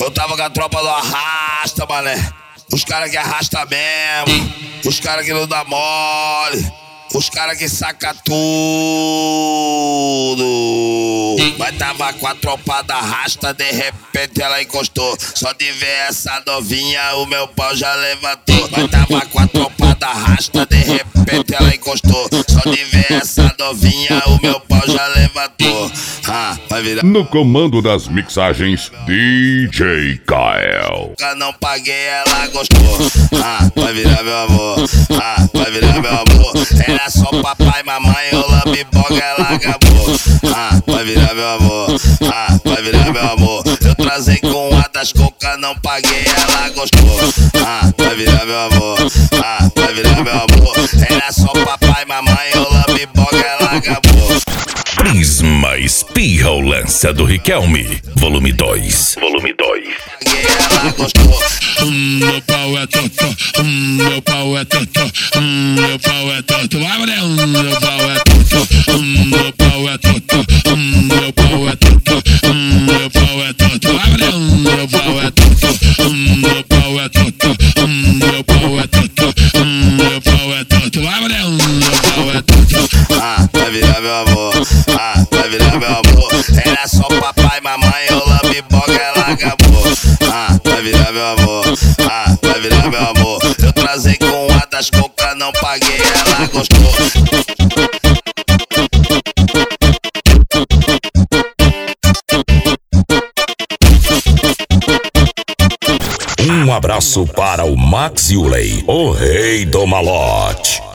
Eu tava com a tropa do arrasta, mané. Os caras que arrasta mesmo, os caras que não dá mole, os caras que saca tudo. Mas tava com a tropa da rasta, de repente ela encostou. Só de ver essa novinha, o meu pau já levantou. Mas tava com a tropa da rasta, de repente ela encostou. Só de ver essa novinha, o meu pau já levantou. Vai virar. No comando das mixagens, DJ Kael. Não paguei, ela gostou. Vai virar meu amor. Vai virar meu amor. Era só papai, mamãe, o lambiboga, ela acabou. Vai virar meu amor. Vai virar meu amor. Eu trazei com a das coca, não paguei, ela gostou. Vai virar meu amor. Vai virar meu amor. Era só papai, mamãe, o lambiboga, ela acabou. Prisma Espirrolância do Riquelme, volume 2. Volume 2. Ela gostou. Meu pau é torto, meu pau é torto, meu pau é torto. Vai, mulher, meu pau é torto, meu pau é torto, meu pau é torto, meu pau é torto. Vai, mulher, meu pau é torto, meu pau é torto, meu pau é torto, meu pau é torto. Vai, mulher, meu pau é torto. Vai virar meu amor. Vai virar meu amor. Era só papai, mamãe, o lambiboga, ela acabou. Vai virar meu amor. Vai virar meu amor. Eu trazei com a das coca, não paguei, ela gostou. Um abraço para o Max Yuley, o rei do malote.